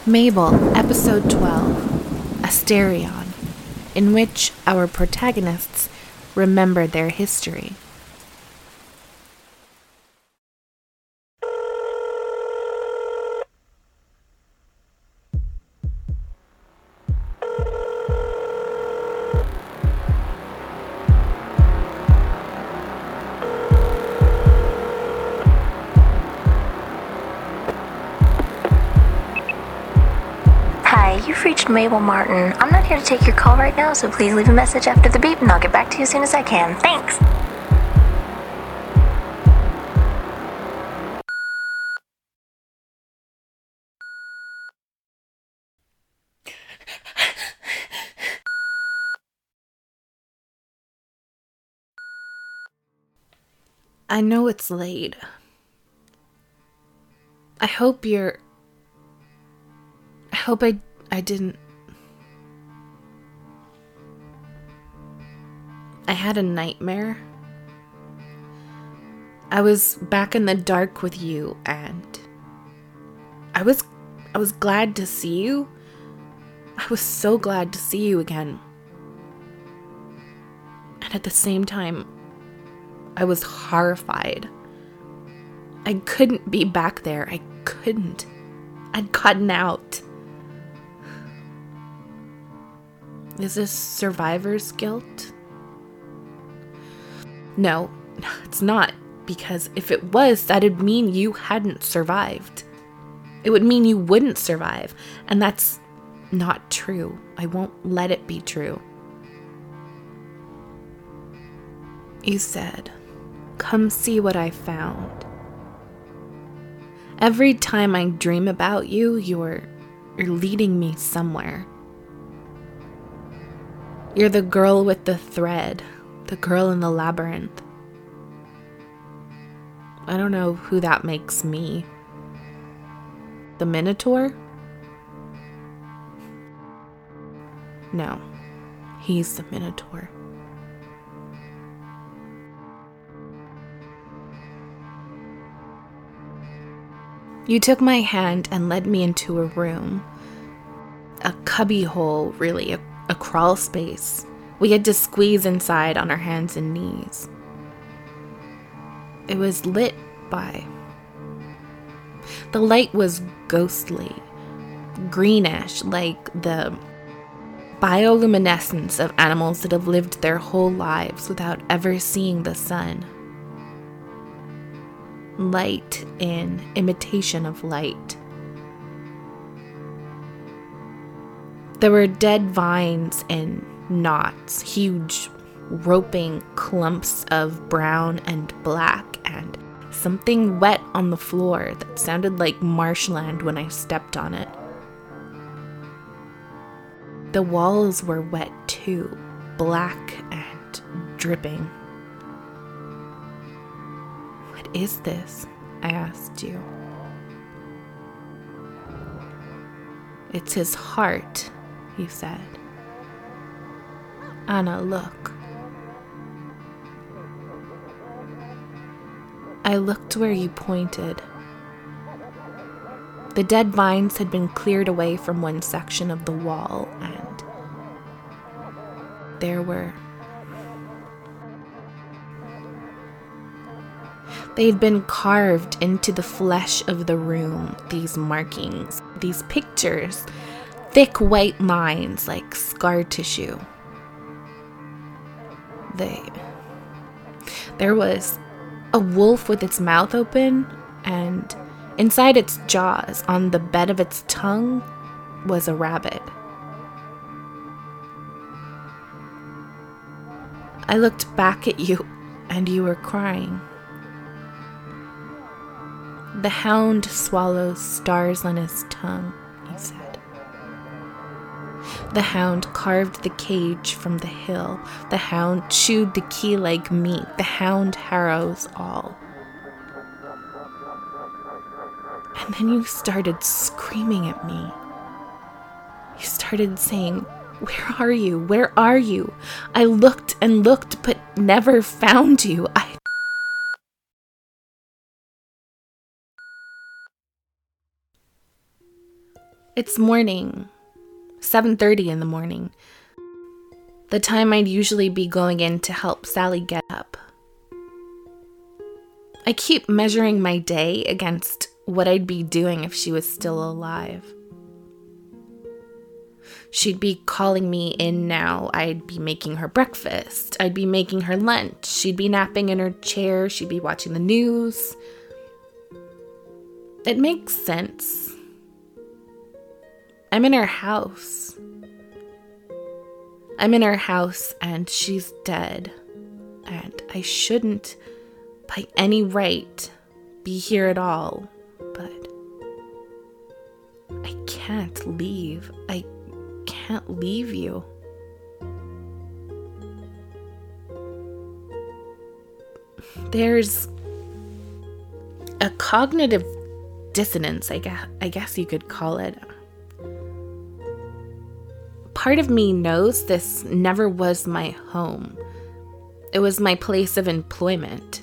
Mabel, Episode 12, Asterion, in which our protagonists remember their history. Hi, you've reached Mabel Martin. I'm not here to take your call right now, so please leave a message after the beep and I'll get back to you as soon as I can. Thanks! I know it's late. I hope I didn't... I had a nightmare. I was back in the dark with you, and I was glad to see you. I was so glad to see you again. And at the same time, I was horrified. I couldn't be back there. I couldn't. I'd gotten out. Is this survivor's guilt? No, it's not. Because if it was, that'd mean you hadn't survived. It would mean you wouldn't survive. And that's not true. I won't let it be true. You said, "Come see what I found." Every time I dream about you, you're leading me somewhere. You're the girl with the thread, the girl in the labyrinth. I don't know who that makes me. The Minotaur? No, he's the Minotaur. You took my hand and led me into a room. A cubby hole, really, a crawl space. We had to squeeze inside on our hands and knees. It was lit by... The light was ghostly, greenish, like the bioluminescence of animals that have lived their whole lives without ever seeing the sun. Light in imitation of light. There were dead vines in knots, huge roping clumps of brown and black, and something wet on the floor that sounded like marshland when I stepped on it. The walls were wet too, black and dripping. "What is this?" I asked you. "It's his heart," you said. "Anna, look." I looked where you pointed. The dead vines had been cleared away from one section of the wall, and there were... They'd been carved into the flesh of the room, these markings, these pictures, thick white lines like scar tissue. There was a wolf with its mouth open, and inside its jaws, on the bed of its tongue, was a rabbit. I looked back at you, and you were crying. "The hound swallows stars on his tongue," he said. "The hound carved the cage from the hill. The hound chewed the key like meat. The hound harrows all." And then you started screaming at me. You started saying, "Where are you? Where are you?" I looked and looked, but never found you. It's morning, 7:30 in the morning. The time I'd usually be going in to help Sally get up. I keep measuring my day against what I'd be doing if she was still alive. She'd be calling me in now. I'd be making her breakfast. I'd be making her lunch. She'd be napping in her chair. She'd be watching the news. It makes sense. I'm in her house. I'm in her house and she's dead. And I shouldn't, by any right, be here at all. But I can't leave. I can't leave you. There's a cognitive dissonance, I guess you could call it. Part of me knows this never was my home. It was my place of employment.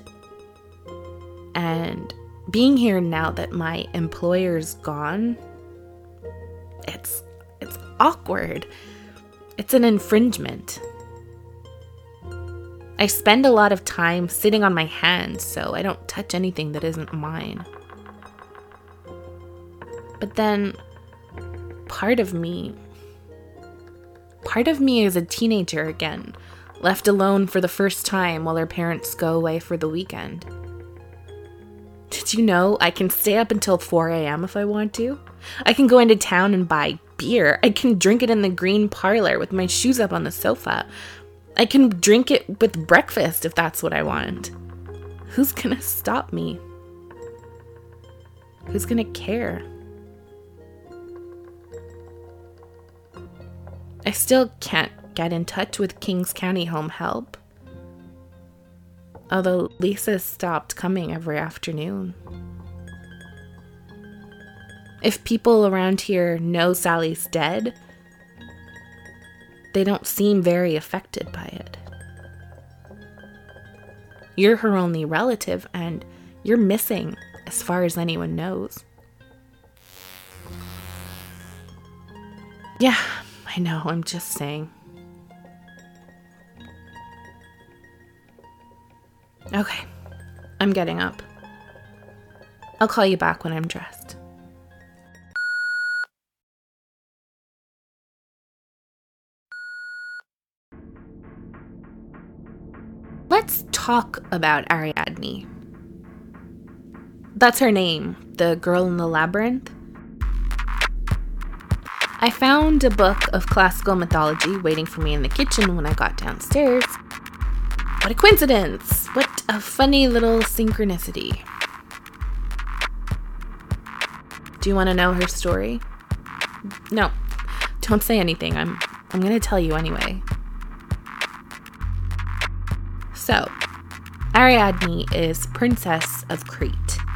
And being here now that my employer's gone, it's awkward. It's an infringement. I spend a lot of time sitting on my hands so I don't touch anything that isn't mine. But then part of me is a teenager again, left alone for the first time while her parents go away for the weekend. Did you know I can stay up until 4 a.m. if I want to? I can go into town and buy beer. I can drink it in the green parlor with my shoes up on the sofa. I can drink it with breakfast if that's what I want. Who's gonna stop me? Who's gonna care? I still can't get in touch with Kings County Home Help. Although Lisa stopped coming every afternoon. If people around here know Sally's dead, they don't seem very affected by it. You're her only relative, and you're missing as far as anyone knows. Yeah, I know, I'm just saying. Okay, I'm getting up. I'll call you back when I'm dressed. Let's talk about Ariadne. That's her name, the girl in the labyrinth. I found a book of classical mythology waiting for me in the kitchen when I got downstairs. What a coincidence! What a funny little synchronicity. Do you want to know her story? No, don't say anything. I'm going to tell you anyway. So, Ariadne is Princess of Crete.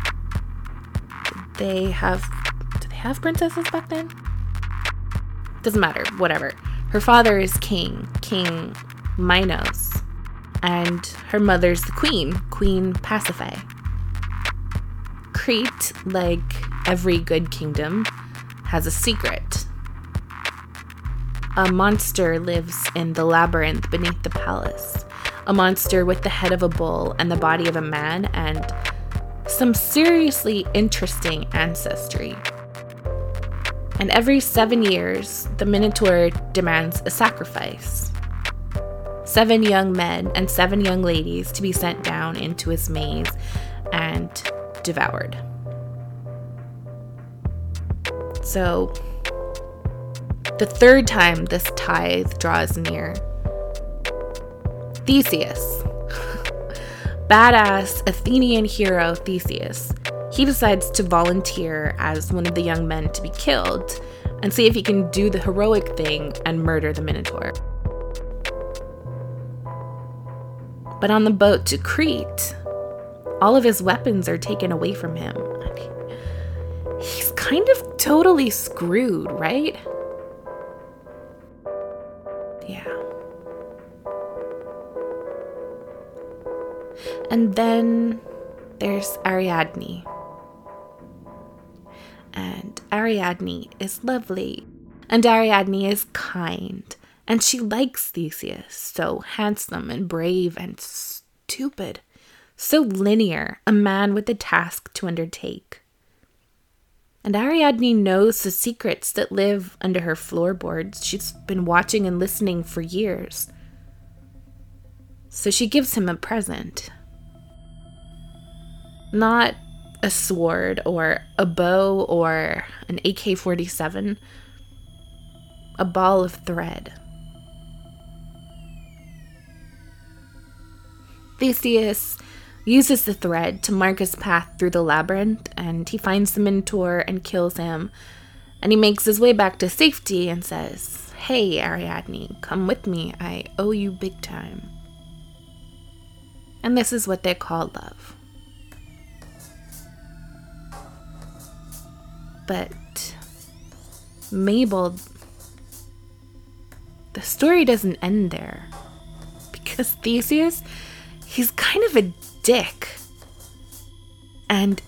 Do they have princesses back then? Doesn't matter, whatever. Her father is King Minos. And her mother's the Queen Pasiphae. Crete, like every good kingdom, has a secret. A monster lives in the labyrinth beneath the palace. A monster with the head of a bull and the body of a man and some seriously interesting ancestry. And every 7 years, the Minotaur demands a sacrifice. 7 young men and 7 young ladies to be sent down into his maze and devoured. So, the third time this tithe draws near, Theseus, badass Athenian hero Theseus, he decides to volunteer as one of the young men to be killed and see if he can do the heroic thing and murder the Minotaur. But on the boat to Crete, all of his weapons are taken away from him. He's kind of totally screwed, right? Yeah. And then there's Ariadne. and Ariadne is lovely, and Ariadne is kind, and she likes Theseus, so handsome and brave and stupid, so linear, a man with a task to undertake. And Ariadne knows the secrets that live under her floorboards. She's been watching and listening for years. So she gives him a present. Not a sword or a bow or an AK-47. A ball of thread. Theseus uses the thread to mark his path through the labyrinth, and he finds the Minotaur and kills him. And he makes his way back to safety and says, "Hey, Ariadne, come with me. I owe you big time." And this is what they call love. But Mabel, the story doesn't end there. Because Theseus, he's kind of a dick. And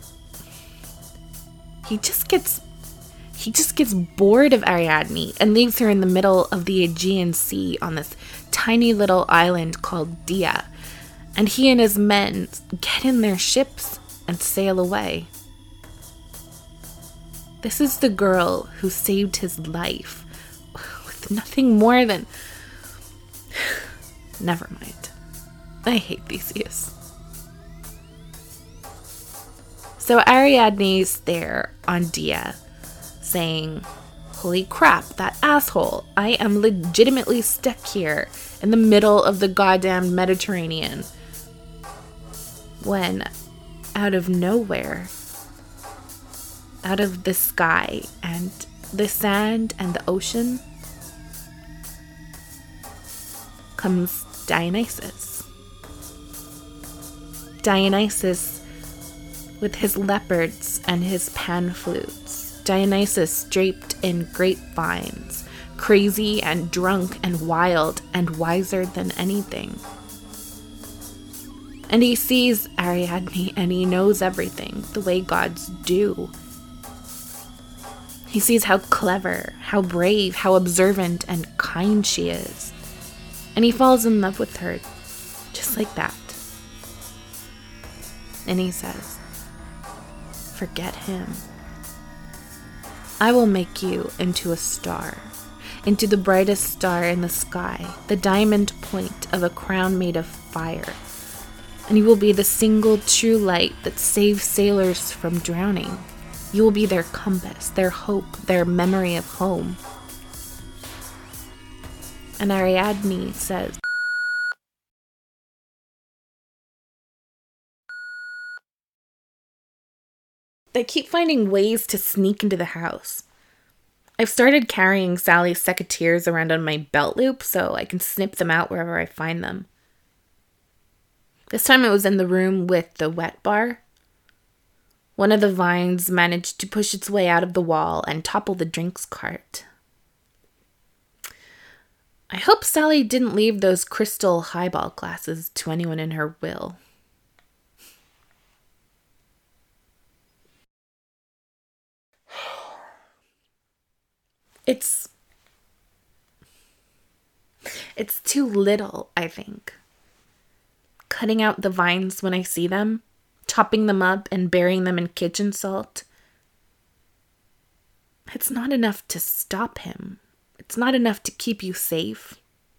he just gets bored of Ariadne and leaves her in the middle of the Aegean Sea on this tiny little island called Dia. And he and his men get in their ships and sail away. This is the girl who saved his life with nothing more than... Never mind. I hate Theseus. So Ariadne's there on Dia saying, "Holy crap, that asshole. I am legitimately stuck here in the middle of the goddamn Mediterranean." When out of nowhere, out of the sky and the sand and the ocean, comes Dionysus. Dionysus with his leopards and his pan flutes. Dionysus draped in grapevines, crazy and drunk and wild and wiser than anything. And he sees Ariadne and he knows everything, the way gods do. He sees how clever, how brave, how observant and kind she is. And he falls in love with her, just like that. And he says, "Forget him. I will make you into a star, into the brightest star in the sky, the diamond point of a crown made of fire. And you will be the single true light that saves sailors from drowning. You will be their compass, their hope, their memory of home." And Ariadne says, "They keep finding ways to sneak into the house. I've started carrying Sally's secateurs around on my belt loop so I can snip them out wherever I find them. This time it was in the room with the wet bar. One of the vines managed to push its way out of the wall and topple the drinks cart. I hope Sally didn't leave those crystal highball glasses to anyone in her will." It's too little, I think. Cutting out the vines when I see them, chopping them up and burying them in kitchen salt. It's not enough to stop him. It's not enough to keep you safe.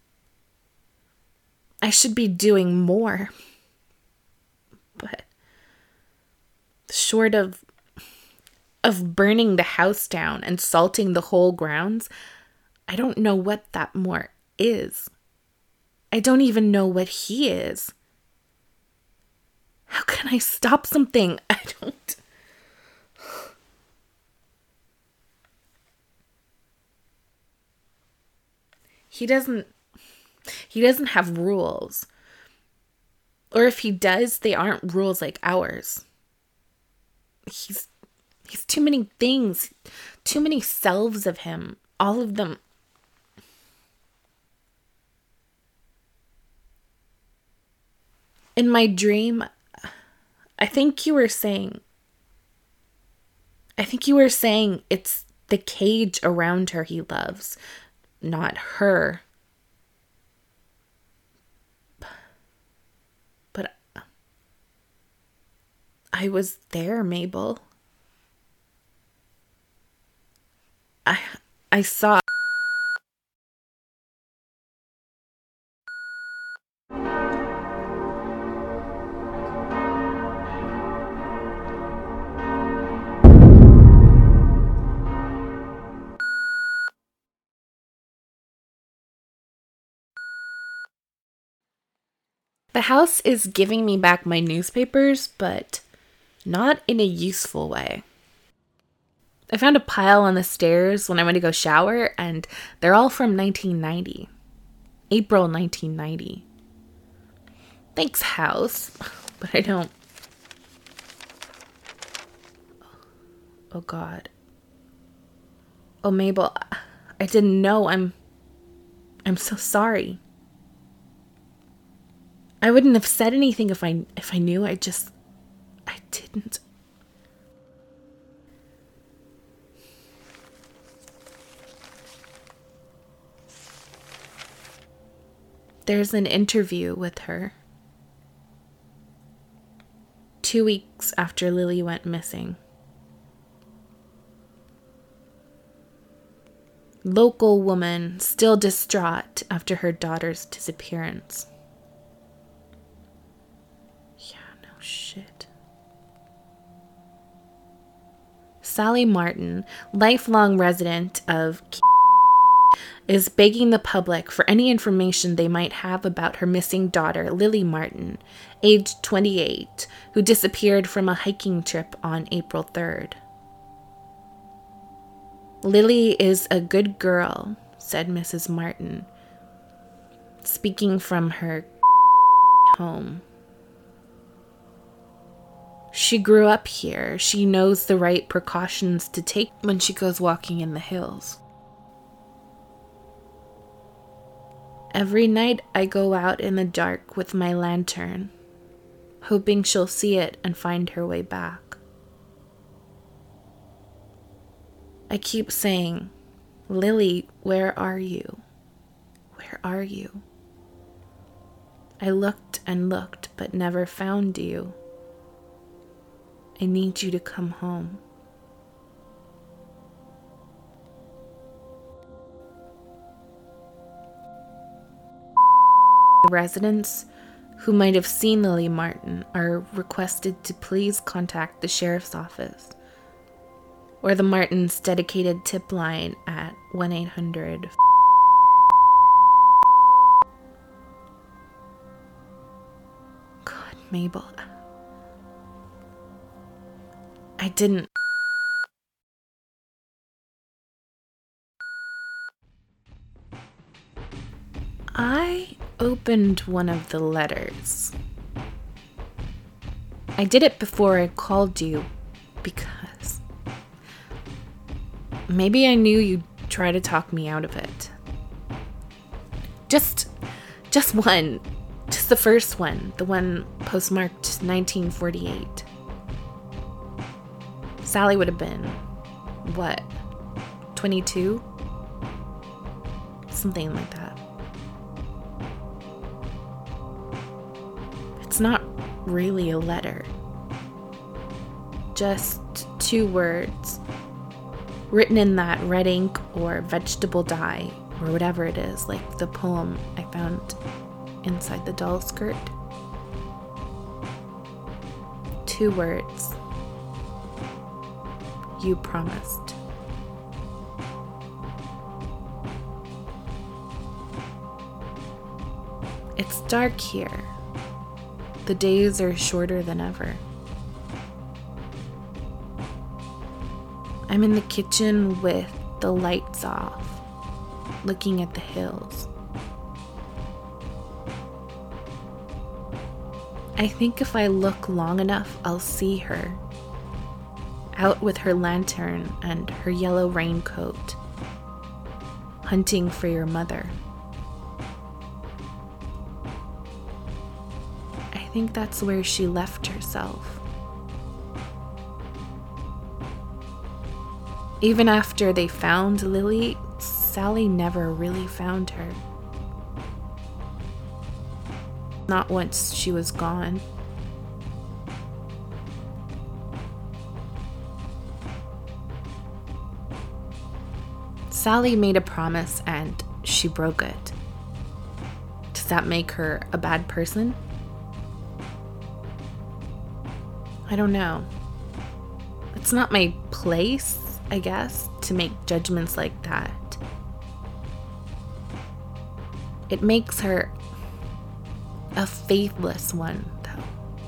I should be doing more. But short of burning the house down and salting the whole grounds, I don't know what that more is. I don't even know what he is. How can I stop something? I don't. He doesn't have rules. Or if he does, they aren't rules like ours. He's too many things, too many selves of him, all of them. In my dream, I think you were saying, I think you were saying it's the cage around her he loves, not her. But I was there, Mabel. I saw. The house is giving me back my newspapers, but not in a useful way. I found a pile on the stairs when I went to go shower, and they're all from 1990. April 1990. Thanks, house. But I don't. Oh, God. Oh, Mabel, I didn't know. I'm so sorry. I wouldn't have said anything if I knew. I didn't. There's an interview with her. 2 weeks after Lily went missing. Local woman still distraught after her daughter's disappearance. Yeah, no shit. Sally Martin, lifelong resident of is begging the public for any information they might have about her missing daughter, Lily Martin, aged 28, who disappeared from a hiking trip on April 3rd. Lily is a good girl, said Mrs. Martin, speaking from her home. She grew up here. She knows the right precautions to take when she goes walking in the hills. Every night I go out in the dark with my lantern, hoping she'll see it and find her way back. I keep saying, Lily, where are you? Where are you? I looked and looked, but never found you. I need you to come home. Residents who might have seen Lily Martin are requested to please contact the sheriff's office or the Martins' dedicated tip line at 1-800. God, Mabel. I didn't. I opened one of the letters. I did it before I called you because maybe I knew you'd try to talk me out of it. Just one. Just the first one. The one postmarked 1948. Sally would have been, what, 22? Something like that. It's not really a letter. Just 2 words written in that red ink or vegetable dye or whatever it is, like the poem I found inside the doll skirt. 2 words. You promised. It's dark here. The days are shorter than ever. I'm in the kitchen with the lights off, looking at the hills. I think if I look long enough, I'll see her, out with her lantern and her yellow raincoat, hunting for your mother. I think that's where she left herself. Even after they found Lily, Sally never really found her. Not once she was gone. Sally made a promise and she broke it. Does that make her a bad person? I don't know. It's not my place, I guess, to make judgments like that. It makes her a faithless one, though.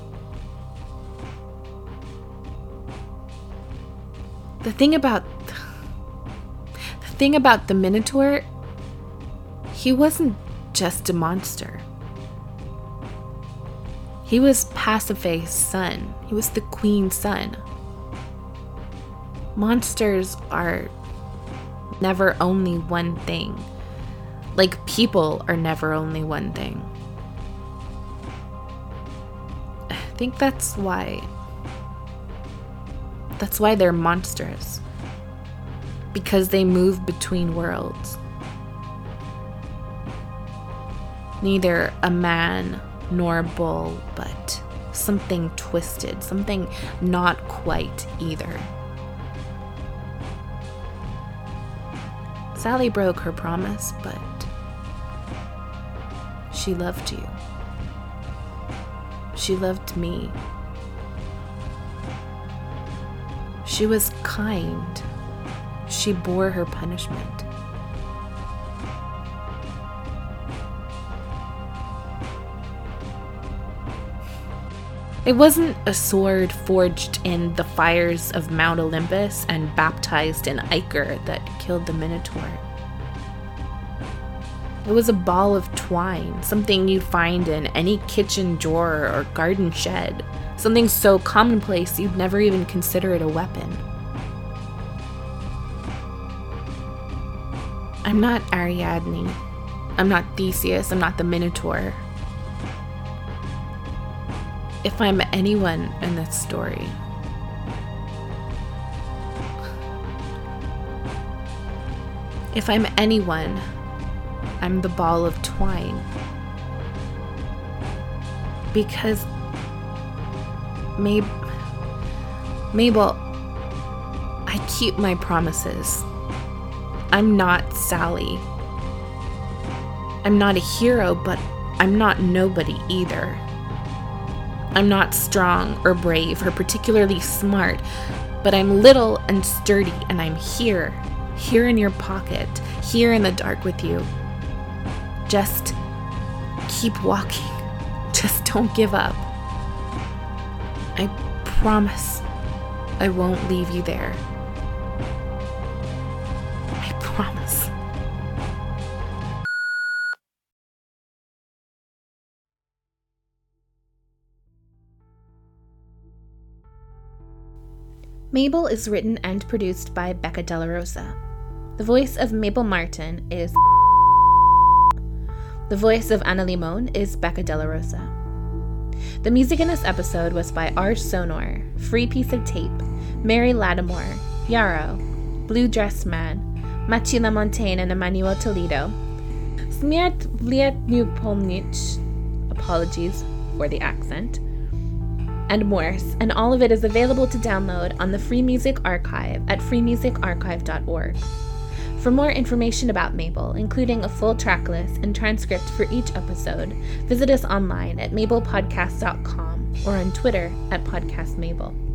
The thing about the Minotaur, he wasn't just a monster. He was Pasiphae's son. He was the queen's son. Monsters are never only one thing. Like people are never only one thing. I think that's why they're monsters. Because they move between worlds. Neither a man nor a bull, but something twisted, something not quite either. Sally broke her promise, but she loved you. She loved me. She was kind. She bore her punishment. It wasn't a sword forged in the fires of Mount Olympus and baptized in ichor that killed the Minotaur. It was a ball of twine, something you'd find in any kitchen drawer or garden shed, something so commonplace you'd never even consider it a weapon. I'm not Ariadne. I'm not Theseus. I'm not the Minotaur. If I'm anyone in this story, if I'm anyone, I'm the ball of twine. Because Mabel, I keep my promises. I'm not Sally. I'm not a hero, but I'm not nobody either. I'm not strong or brave or particularly smart, but I'm little and sturdy, and I'm here in your pocket, here in the dark with you. Just keep walking. Just don't give up. I promise I won't leave you there. I promise. Mabel is written and produced by Becca Della Rosa. The voice of Mabel Martin is The voice of Anna Limon is Becca Della Rosa. The music in this episode was by Arj Sonor, Free Piece of Tape, Mary Lattimore, Yarrow, Blue Dress Man, Machi Lamontagne and Emmanuel Toledo, Smiat Vliet Newpolnich, apologies for the accent, and Morse, and all of it is available to download on the Free Music Archive at freemusicarchive.org. For more information about Mabel, including a full track list and transcript for each episode, visit us online at mabelpodcast.com or on Twitter at podcastmabel.